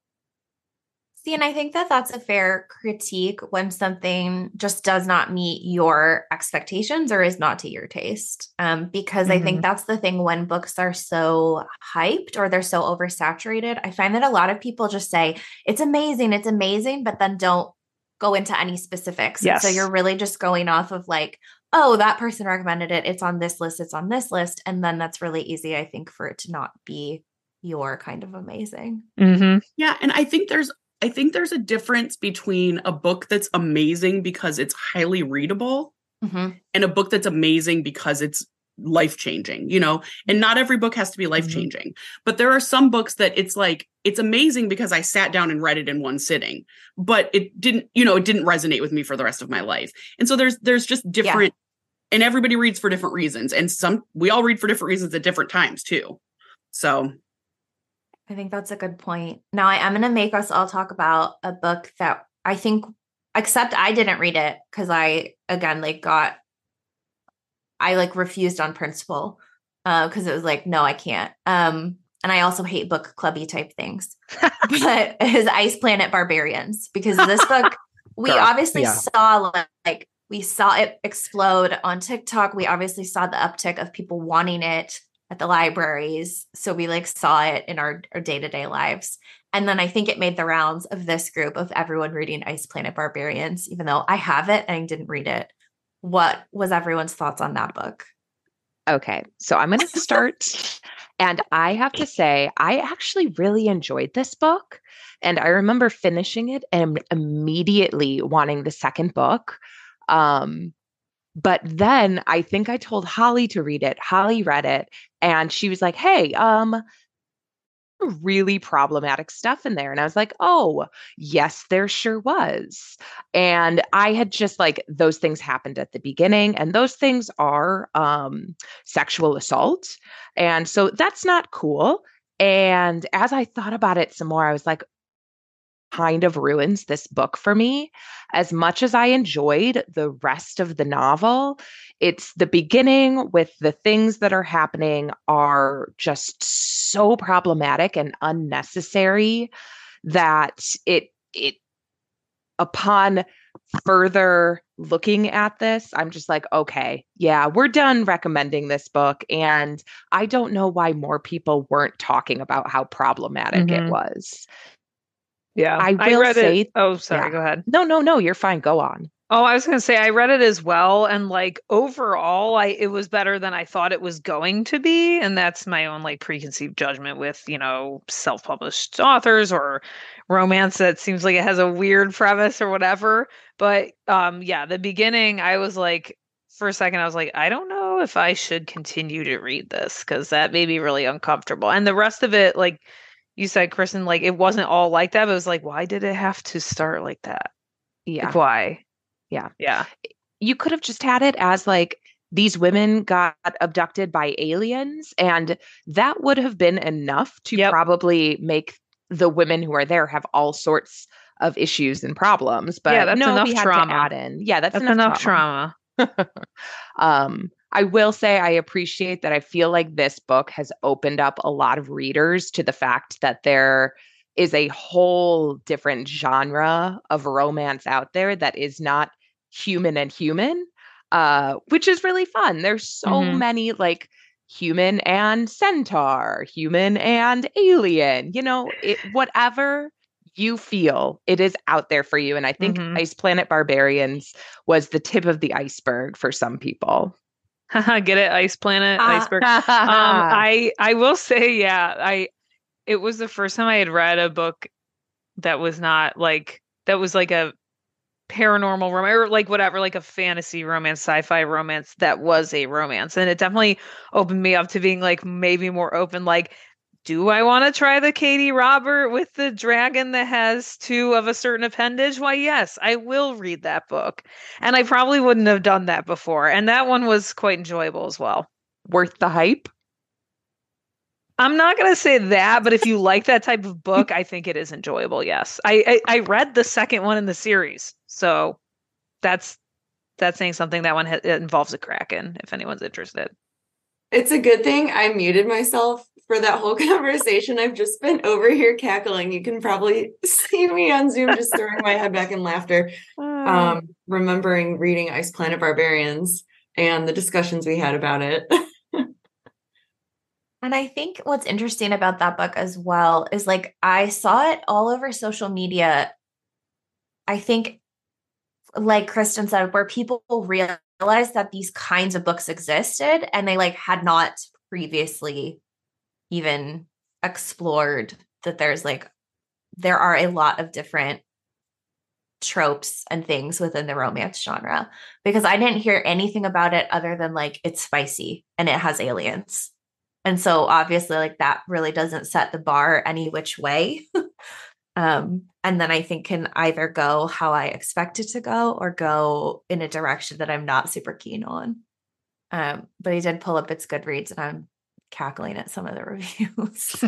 Speaker 2: See, and I think that that's a fair critique when something just does not meet your expectations or is not to your taste. Um, because mm-hmm. I think that's the thing when books are so hyped or they're so oversaturated. I find that a lot of people just say, it's amazing, it's amazing, but then don't go into any specifics.
Speaker 4: Yes.
Speaker 2: So you're really just going off of like, oh, that person recommended it. It's on this list. It's on this list. And then that's really easy, I think, for it to not be your kind of amazing.
Speaker 4: Mm-hmm.
Speaker 6: Yeah. And I think there's I think there's a difference between a book that's amazing because it's highly readable mm-hmm. and a book that's amazing because it's life-changing, you know, and not every book has to be life-changing, mm-hmm. but there are some books that it's like, it's amazing because I sat down and read it in one sitting, but it didn't, you know, it didn't resonate with me for the rest of my life. And so there's, there's just different, yeah. and everybody reads for different reasons. And some, we all read for different reasons at different times too. So
Speaker 2: I think that's a good point. Now I am going to make us all talk about a book that I think, except I didn't read it because I, again, like got, I like refused on principle because uh, it was like, no, I can't. Um, and I also hate book clubby type things, but is Ice Planet Barbarians, because this book, we Girl, obviously yeah. saw like, we saw it explode on TikTok. We obviously saw the uptick of people wanting it at the libraries. So we like saw it in our, our day-to-day lives. And then I think it made the rounds of this group of everyone reading Ice Planet Barbarians, even though I have it and I didn't read it. What was everyone's thoughts on that book?
Speaker 5: Okay, so I'm going to start. And I have to say, I actually really enjoyed this book. And I remember finishing it and immediately wanting the second book. Um, But then I think I told Holly to read it. Holly read it and she was like, hey, um, really problematic stuff in there. And I was like, oh, yes, there sure was. And I had just like, those things happened at the beginning and those things are um, sexual assault. And so that's not cool. And as I thought about it some more, I was like, kind of ruins this book for me. As much as I enjoyed the rest of the novel, it's the beginning with the things that are happening are just so problematic and unnecessary that it it upon further looking at this, I'm just like, okay, yeah, we're done recommending this book. And I don't know why more people weren't talking about how problematic mm-hmm. it was.
Speaker 4: Yeah,
Speaker 5: I will
Speaker 4: I read
Speaker 5: say.
Speaker 4: It. Oh, sorry.
Speaker 5: Yeah.
Speaker 4: Go ahead.
Speaker 5: No, no, no. You're fine. Go on.
Speaker 4: Oh, I was going to say I read it as well, and like overall, I it was better than I thought it was going to be, and that's my own like preconceived judgment with, you know, self-published authors or romance that seems like it has a weird premise or whatever. But um yeah, the beginning I was like for a second I was like I don't know if I should continue to read this because that made me really uncomfortable. And the rest of it, like you said, Kristen, like it wasn't all like that, but it was like why did it have to start like that?
Speaker 5: Yeah.
Speaker 4: Like why?
Speaker 5: Yeah.
Speaker 4: Yeah.
Speaker 5: You could have just had it as like these women got abducted by aliens, and that would have been enough to
Speaker 4: Yep.
Speaker 5: probably make the women who are there have all sorts of issues and problems. But
Speaker 4: Yeah, that's
Speaker 5: no,
Speaker 4: enough
Speaker 5: we had
Speaker 4: trauma.
Speaker 5: to add in. Yeah, that's,
Speaker 4: That's
Speaker 5: enough,
Speaker 4: enough
Speaker 5: trauma.
Speaker 4: trauma.
Speaker 5: um, I will say I appreciate that. I feel like this book has opened up a lot of readers to the fact that there is a whole different genre of romance out there that is not human and human, uh, which is really fun. There's so
Speaker 4: Mhm.
Speaker 5: many like human and centaur, human and alien, you know, it, whatever you feel, it is out there for you. And I think
Speaker 4: Mhm.
Speaker 5: Ice Planet Barbarians was the tip of the iceberg for some people.
Speaker 4: Get it? Ice Planet,
Speaker 2: Ah.
Speaker 4: iceberg. Um, I I will say, yeah, I it was the first time I had read a book that was not like that was like a paranormal romance or like whatever, like a fantasy romance, sci-fi romance that was a romance. And it definitely opened me up to being like maybe more open, like, do I want to try the Katie Robert with the dragon that has two of a certain appendage? Why, yes, I will read that book. And I probably wouldn't have done that before. And that one was quite enjoyable as well.
Speaker 5: Worth the hype?
Speaker 4: I'm not going to say that, but if you like that type of book, I think it is enjoyable. Yes. I, I, I read the second one in the series. So that's that's saying something. That one ha- it involves a kraken, if anyone's interested.
Speaker 3: It's a good thing I muted myself for that whole conversation. I've just been over here cackling. You can probably see me on Zoom just throwing my head back in laughter, um, remembering reading Ice Planet Barbarians and the discussions we had about it.
Speaker 2: And I think what's interesting about that book as well is like I saw it all over social media. I think, like Kristen said, where people realized that these kinds of books existed and they like had not previously even explored that there's like there are a lot of different tropes and things within the romance genre, because I didn't hear anything about it other than like it's spicy and it has aliens. And so obviously like that really doesn't set the bar any which way. um, and then I think can either go how I expect it to go or go in a direction that I'm not super keen on. Um, but I did pull up its Goodreads and I'm cackling at some of the reviews.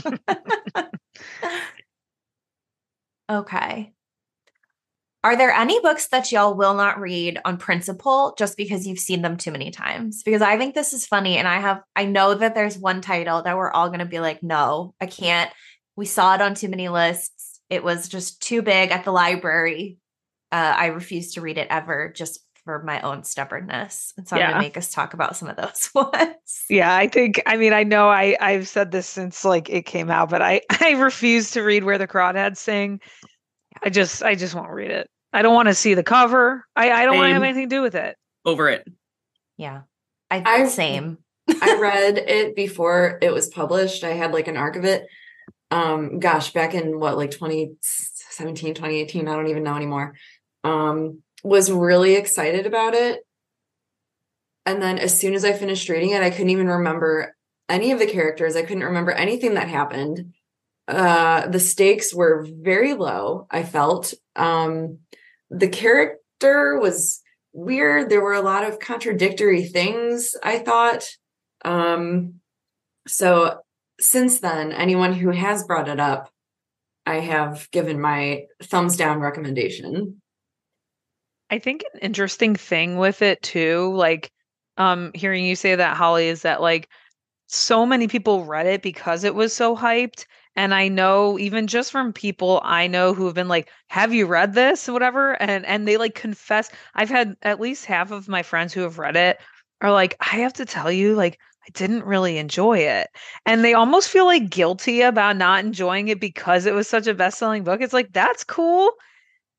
Speaker 2: Okay. Are there any books that y'all will not read on principle just because you've seen them too many times? Because I think this is funny. And I have, I know that there's one title that we're all going to be like, no, I can't. We saw it on too many lists. It was just too big at the library. Uh, I refuse to read it ever just for my own stubbornness. And so
Speaker 4: Yeah.
Speaker 2: I'm going to make us talk about some of those ones.
Speaker 4: Yeah, I think, I mean, I know I, I've said this since like it came out, but I, I refuse to read Where the Crawdads Sing. I just, I just won't read it. I don't want to see the cover. I, I don't want to have
Speaker 6: Same.
Speaker 4: anything to do with it.
Speaker 6: Over it.
Speaker 2: Yeah. I,
Speaker 3: I-
Speaker 2: same.
Speaker 3: I read it before it was published. I had like an arc of it. Um, gosh, back in what, like twenty seventeen, twenty eighteen, I don't even know anymore. Um, was really excited about it. And then as soon as I finished reading it, I couldn't even remember any of the characters. I couldn't remember anything that happened. Uh, the stakes were very low, I felt. Um, the character was weird. There were a lot of contradictory things, I thought. Um, so since then, anyone who has brought it up, I have given my thumbs down recommendation.
Speaker 4: I think an interesting thing with it too, like um hearing you say that, Holly, is that like so many people read it because it was so hyped. And I know even just from people I know who have been like, have you read this? Whatever. And and they like confess. I've had at least half of my friends who have read it are like, I have to tell you, like, I didn't really enjoy it. And they almost feel like guilty about not enjoying it because it was such a best-selling book. It's like, that's cool.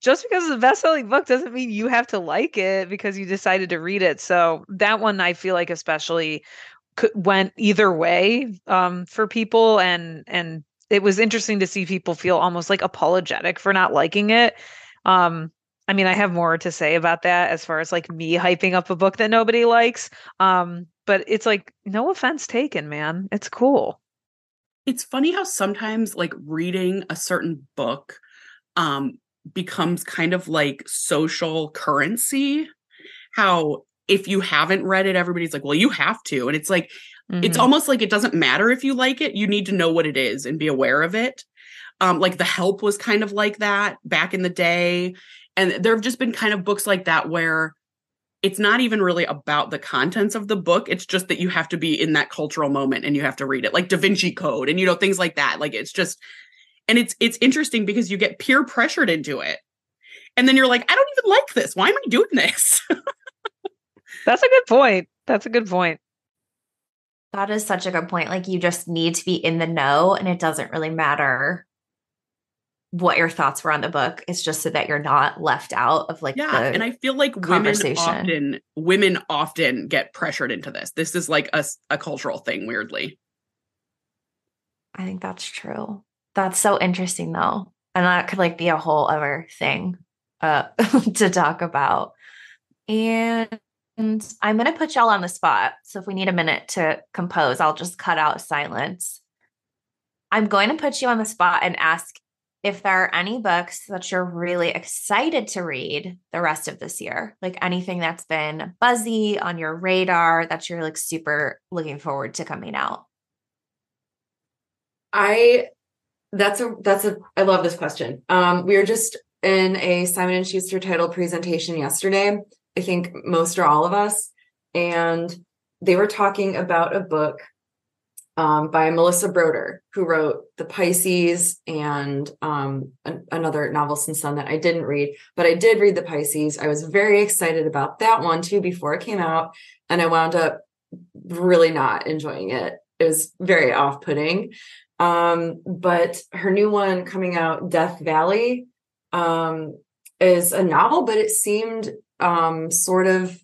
Speaker 4: just because it's a best-selling book doesn't mean you have to like it because you decided to read it. So that one, I feel like especially went either way um, for people. And, and it was interesting to see people feel almost like apologetic for not liking it. Um, I mean, I have more to say about that as far as like me hyping up a book that nobody likes. Um, but it's like, no offense taken, man. It's cool.
Speaker 6: It's funny how sometimes like reading a certain book um, becomes kind of like social currency. How if you haven't read it, everybody's like, well, you have to. And it's like, mm-hmm. it's almost like it doesn't matter if you like it. You need to know what it is and be aware of it. Um, like The Help was kind of like that back in the day. And there have just been kind of books like that where it's not even really about the contents of the book. It's just that you have to be in that cultural moment and you have to read it, like Da Vinci Code and, you know, things like that. Like, it's just, and it's, it's interesting because you get peer pressured into it. And then you're like, I don't even like this. Why am I doing this?
Speaker 4: That's a good point. That's a good point.
Speaker 2: That is such a good point. Like, you just need to be in the know, and it doesn't really matter what your thoughts were on the book. It's just so that you're not left out of like,
Speaker 6: yeah. And I feel like women often, women often get pressured into this. This is like a, a cultural thing, weirdly.
Speaker 2: I think that's true. That's so interesting though. And that could like be a whole other thing uh, to talk about. And I'm going to put y'all on the spot. So if we need a minute to compose, I'll just cut out silence. I'm going to put you on the spot and ask if there are any books that you're really excited to read the rest of this year, like anything that's been buzzy on your radar that you're like super looking forward to coming out.
Speaker 3: I, that's a, that's a, I love this question. Um, we were just in a Simon and Schuster title presentation yesterday. I think most or all of us, and they were talking about a book um, by Melissa Broder, who wrote The Pisces and um, an, another novel since then that I didn't read, but I did read The Pisces. I was very excited about that one too before it came out, and I wound up really not enjoying it. It was very off-putting. Um, but her new one coming out, Death Valley, um, is a novel, but it seemed um, sort of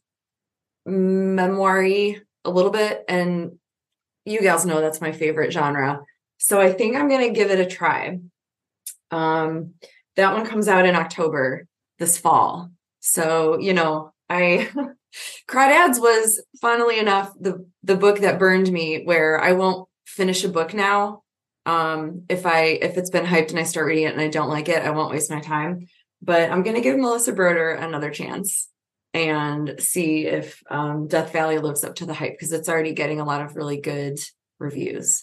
Speaker 3: memoir-y a little bit. And you gals know that's my favorite genre. So I think I'm going to give it a try. Um, that one comes out in October this fall. So, you know, I Crawdads was, funnily enough, the, the book that burned me, where I won't finish a book now. Um, if I, if it's been hyped and I start reading it and I don't like it, I won't waste my time. But I'm going to give Melissa Broder another chance and see if um, Death Valley lives up to the hype, because it's already getting a lot of really good reviews.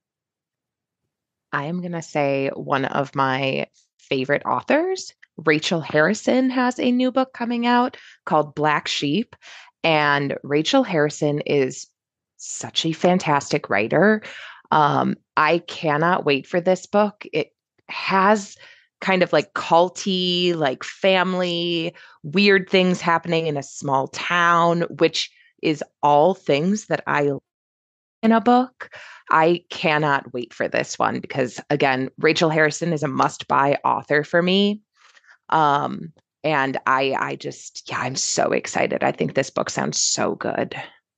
Speaker 5: I am going to say one of my favorite authors, Rachel Harrison, has a new book coming out called Black Sheep. And Rachel Harrison is such a fantastic writer. Um, I cannot wait for this book. It has kind of like culty, like family, weird things happening in a small town, which is all things that I like in a book. I cannot wait for this one because, again, Rachel Harrison is a must-buy author for me. Um, and I, I just, yeah, I'm so excited. I think this book sounds so good.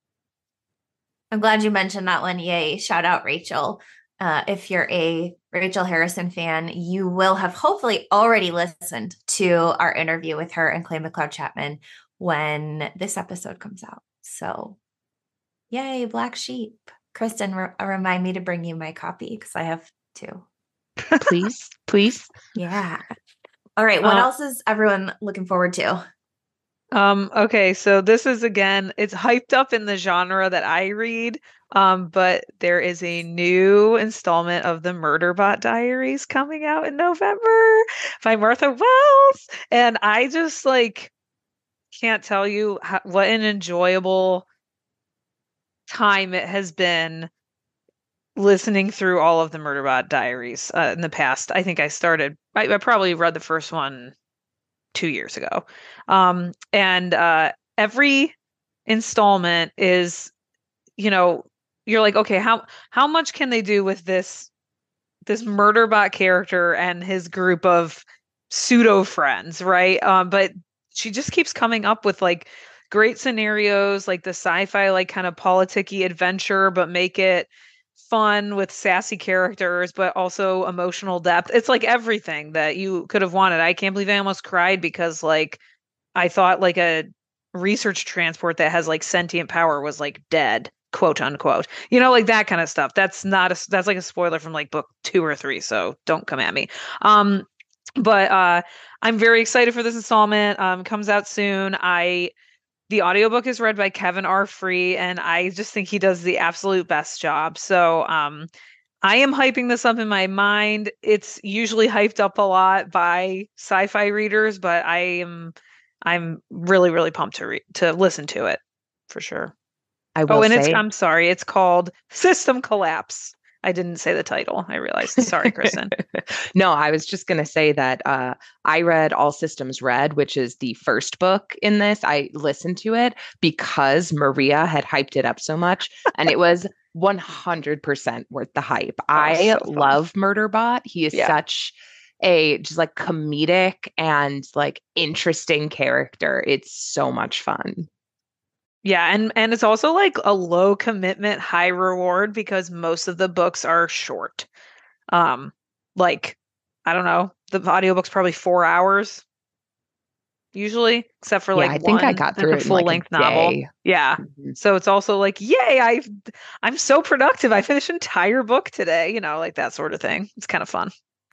Speaker 2: I'm glad you mentioned that one. Yay. Shout out Rachel. Uh, if you're a Rachel Harrison fan, you will have hopefully already listened to our interview with her and Clay McLeod Chapman when this episode comes out. So yay, Black Sheep. Kristen, re- remind me to bring you my copy because I have two.
Speaker 5: Please, please.
Speaker 2: Yeah. All right. What
Speaker 4: uh,
Speaker 2: else is everyone looking forward to?
Speaker 4: Um, okay, so this is, again, it's hyped up in the genre that I read, um, but there is a new installment of the Murderbot Diaries coming out in November by Martha Wells, and I just like can't tell you how, what an enjoyable time it has been listening through all of the Murderbot Diaries uh, in the past. I think I started, I, I probably read the first one two years ago. Um, and uh, every installment is, you know, you're like, okay, how how much can they do with this this Murderbot character and his group of pseudo friends, right? Um, but she just keeps coming up with like great scenarios, like the sci-fi, like kind of politicky adventure, but make it fun with sassy characters, but also emotional depth. It's like everything that you could have wanted. I can't believe I almost cried because like I thought like a research transport that has like sentient power was like dead, quote unquote. You know, like that kind of stuff. That's not a that's like a spoiler from like book two or three, so don't come at me. Um but uh I'm very excited for this installment. Um comes out soon. I The audiobook is read by Kevin R. Free, and I just think he does the absolute best job. So um, I am hyping this up in my mind. It's usually hyped up a lot by sci-fi readers, but I am I'm really, really pumped to re- to listen to it for sure.
Speaker 5: I will
Speaker 4: Oh, and
Speaker 5: say,
Speaker 4: it's I'm sorry, it's called System Collapse. I didn't say the title. I realized. Sorry, Kristen.
Speaker 5: No, I was just going to say that uh, I read All Systems Red, which is the first book in this. I listened to it because Maria had hyped it up so much, and it was one hundred percent worth the hype.
Speaker 4: Oh,
Speaker 5: I
Speaker 4: so fun.
Speaker 5: love Murderbot. He is
Speaker 4: Yeah.
Speaker 5: such a just like comedic and like interesting character. It's so much fun.
Speaker 4: Yeah, and and it's also like a low commitment, high reward because most of the books are short. Um, like I don't know, the audiobook's probably four hours usually, except for
Speaker 5: Yeah,
Speaker 4: like
Speaker 5: I think I
Speaker 4: one
Speaker 5: got
Speaker 4: that's
Speaker 5: through
Speaker 4: a
Speaker 5: it in,
Speaker 4: full
Speaker 5: like, a
Speaker 4: length novel.
Speaker 5: day.
Speaker 4: Yeah.
Speaker 5: Mhm.
Speaker 4: So it's also like, yay, I I'm so productive. I finished an entire book today, you know, like that sort of thing. It's kind of fun.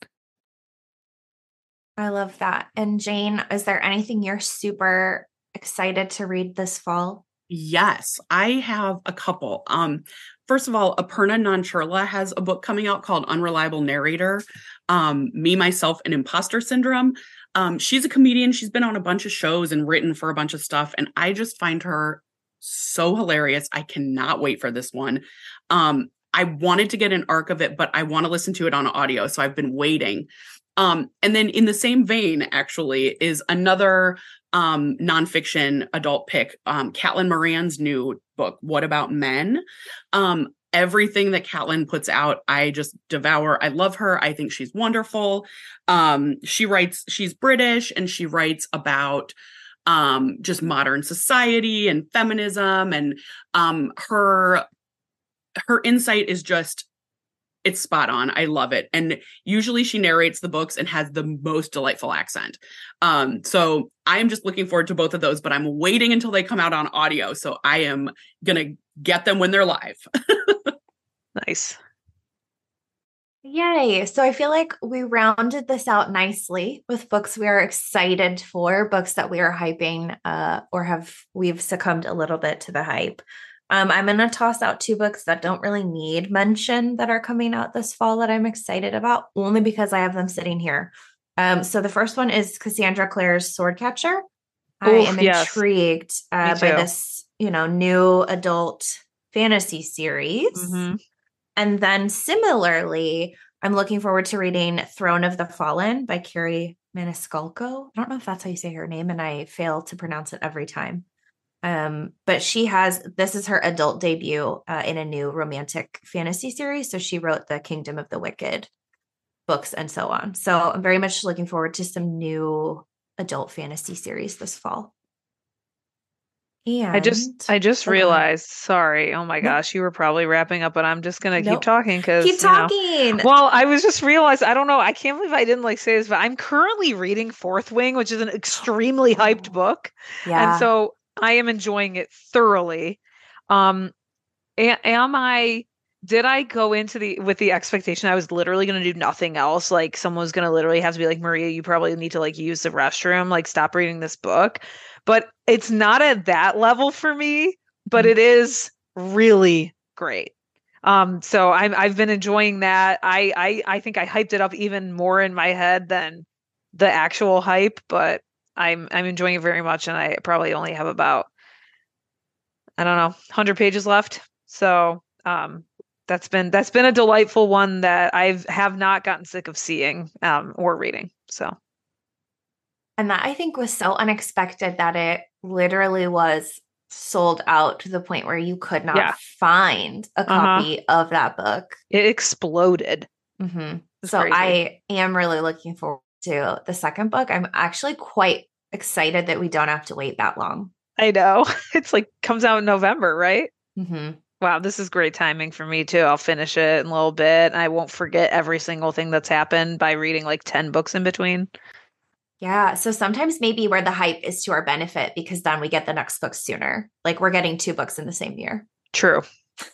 Speaker 2: I love that. And Jane, is there anything you're super excited to read this fall?
Speaker 6: Yes, I have a couple. Um, first of all, Aparna Nancherla has a book coming out called Unreliable Narrator, um, Me, Myself, and Imposter Syndrome. Um, she's a comedian. She's been on a bunch of shows and written for a bunch of stuff. And I just find her so hilarious. I cannot wait for this one. Um, I wanted to get an arc of it, but I want to listen to it on audio. So I've been waiting. Um, and then in the same vein, actually, is another um, nonfiction adult pick, um, Caitlin Moran's new book, What About Men? Um, everything that Caitlin puts out, I just devour. I love her. I think she's wonderful. Um, she writes, she's British, and she writes about um, just modern society and feminism, and um, her her insight is just, it's spot on. I love it. And usually she narrates the books and has the most delightful accent. Um, so I'm just looking forward to both of those, but I'm waiting until they come out on audio. So I am going to get them when they're live.
Speaker 4: Nice.
Speaker 2: Yay. So I feel like we rounded this out nicely with books we are excited for, books that we are hyping uh, or have we've succumbed a little bit to the hype. Um, I'm going to toss out two books that don't really need mention that are coming out this fall that I'm excited about, only because I have them sitting here. Um, so the first one is Cassandra Clare's Swordcatcher. I
Speaker 4: Oof,
Speaker 2: am
Speaker 4: yes.
Speaker 2: intrigued uh,
Speaker 4: Me
Speaker 2: by
Speaker 4: too.
Speaker 2: this, you know, new adult fantasy series.
Speaker 4: Mhm.
Speaker 2: And then similarly, I'm looking forward to reading Throne of the Fallen by Carrie Maniscalco. I don't know if that's how you say her name, and I fail to pronounce it every time. Um, but she has, this is her adult debut uh, in a new romantic fantasy series. So she wrote the Kingdom of the Wicked books and so on. So I'm very much looking forward to some new adult fantasy series this fall. And
Speaker 4: I just I just
Speaker 2: oh, go ahead.
Speaker 4: realized, sorry. Oh my
Speaker 2: No.
Speaker 4: gosh, you were probably wrapping up, but I'm just gonna keep
Speaker 2: Nope.
Speaker 4: talking because
Speaker 2: Keep talking.
Speaker 4: Well, I was just realized, I don't know, I can't believe I didn't like say this, but I'm currently reading Fourth Wing, which is an extremely hyped book.
Speaker 2: Yeah.
Speaker 4: And so I am enjoying it thoroughly. Um, a- am I, did I go into the, with the expectation I was literally going to do nothing else? Like someone was going to literally have to be like, Maria, you probably need to like use the restroom, like stop reading this book. But it's not at that level for me, but it is really great. Um, so I'm, I've been enjoying that. I, I, I think I hyped it up even more in my head than the actual hype, but I'm, I'm enjoying it very much. And I probably only have about, I don't know, one hundred pages left. So, um, that's been, that's been a delightful one that I've have not gotten sick of seeing, um, or reading. So.
Speaker 2: And that I think was so unexpected that it literally was sold out to the point where you could not
Speaker 4: Yeah.
Speaker 2: find a copy uh-huh. of that book.
Speaker 4: It exploded.
Speaker 2: Mm-hmm.
Speaker 4: It's
Speaker 2: So
Speaker 4: crazy.
Speaker 2: I am really looking forward to the second book. I'm actually quite excited that we don't have to wait that long.
Speaker 4: I know. It's like comes out in November, right?
Speaker 2: Mm-hmm.
Speaker 4: Wow, this is great timing for me too. I'll finish it in a little bit. And I won't forget every single thing that's happened by reading like ten books in between.
Speaker 2: Yeah. So sometimes maybe where the hype is to our benefit, because then we get the next book sooner. Like we're getting two books in the same year.
Speaker 4: True.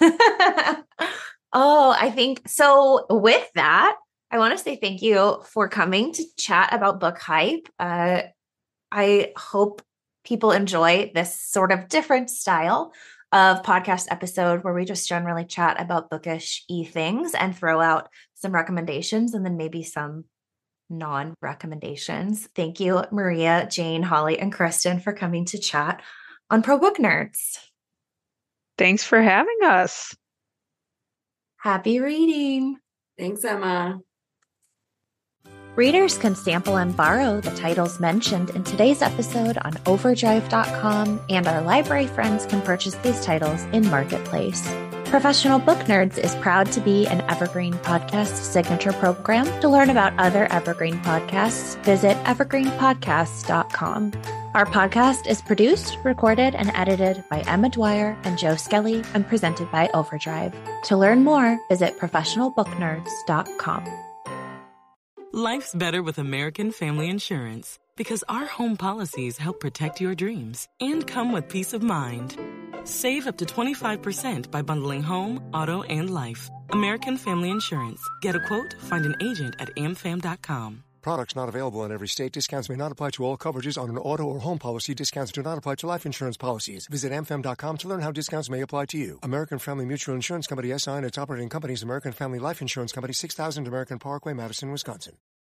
Speaker 2: Oh, I think so. With that, I want to say thank you for coming to chat about book hype. Uh, I hope people enjoy this sort of different style of podcast episode where we just generally chat about bookish y things and throw out some recommendations and then maybe some non-recommendations. Thank you, Maria, Jane, Holly, and Kristen for coming to chat on Pro Book Nerds.
Speaker 4: Thanks for having us.
Speaker 2: Happy reading.
Speaker 3: Thanks, Emma.
Speaker 2: Readers can sample and borrow the titles mentioned in today's episode on overdrive dot com, and our library friends can purchase these titles in Marketplace. Professional Book Nerds is proud to be an Evergreen Podcast signature program. To learn about other Evergreen podcasts, visit evergreen podcasts dot com. Our podcast is produced, recorded, and edited by Emma Dwyer and Joe Skelly and presented by Overdrive. To learn more, visit professional book nerds dot com.
Speaker 9: Life's better with American Family Insurance because our home policies help protect your dreams and come with peace of mind. Save up to twenty-five percent by bundling home, auto, and life. American Family Insurance. Get a quote, find an agent at a m fam dot com.
Speaker 10: Products not available in every state. Discounts may not apply to all coverages on an auto or home policy. Discounts do not apply to life insurance policies. Visit a m fam dot com to learn how discounts may apply to you. American Family Mutual Insurance Company, S I and its operating companies, American Family Life Insurance Company, six thousand American Parkway, Madison, Wisconsin.